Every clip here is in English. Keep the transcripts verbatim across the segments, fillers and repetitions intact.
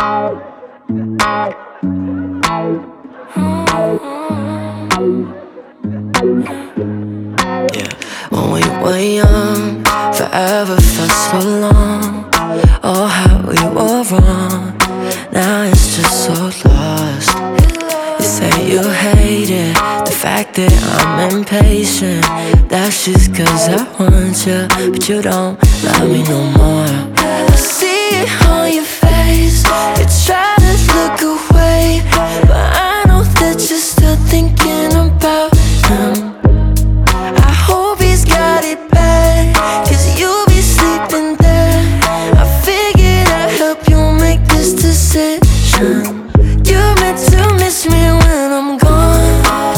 Yeah, when we were young, forever felt so long. Oh, how we were wrong. Now it's just so lost. You say you hate it, the fact that I'm impatient. That's just cause I want you, but you don't love me no more. I see it on your face, you try to look away, but I know that you're still thinking about him. I hope he's got it bad, cause you'll be sleeping there. I figured I'd help you make this decision. You're meant to miss me when I'm gone.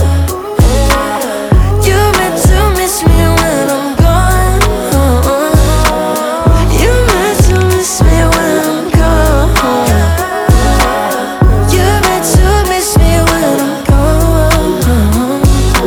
You're meant to miss me when I'm gone. You're meant to miss me when I'm gone. You're meant to miss me when I'm gone.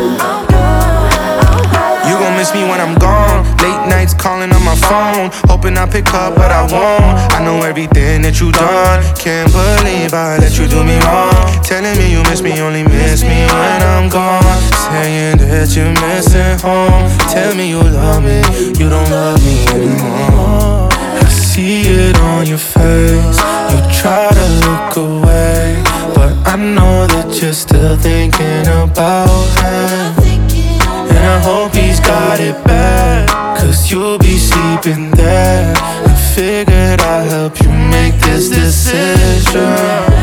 You gon' miss me when I'm gone. Late nights calling on my phone, hoping I pick up, but I won't. I know everything that you done. Can't believe I let you do me wrong. Telling me you miss me, only miss me when I'm gone. Saying that you're missing home. Tell me you love me, you don't love me anymore. I see it on your face. You try to look away, but I know that you're still thinking about him. And I hope he's got it bad, cause you'll be sleeping there. I figured I'd help you make this decision.